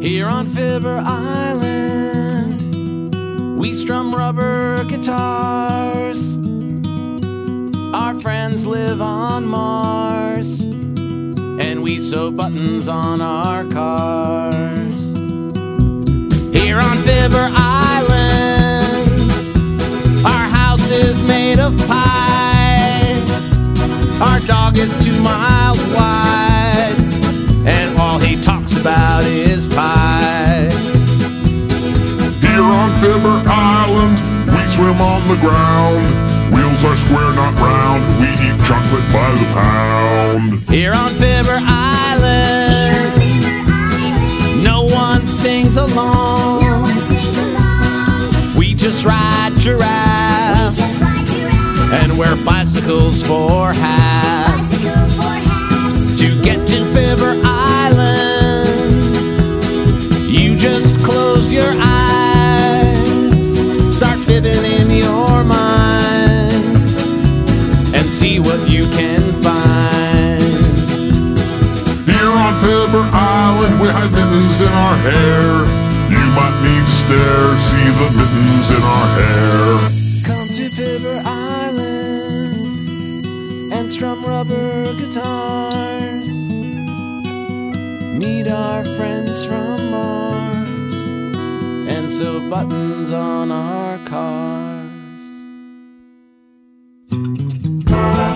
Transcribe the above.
Here on Fibber Island, we strum rubber guitars. Our friends live on Mars, and we sew buttons on our cars. Here on Fibber Island, our house is made of pie. Our dog is 2 miles wide, and all he talks about is pie. Here on Fibber Island, we swim on the ground. Wheels are square, not round. We eat chocolate by the pound. Here on Fibber Island, no one sings along. We just ride giraffes and wear bicycles for hats. To get to Fibber Island, you just close your eyes, start fibbing in your mind, and see what you can find. Here on Fibber Island, we hide mittens in our hair. You might need to stare, see the mittens in our hair. Come to Fibber Island and strum rubber guitars. Meet our friends from Mars and sew buttons on our cars.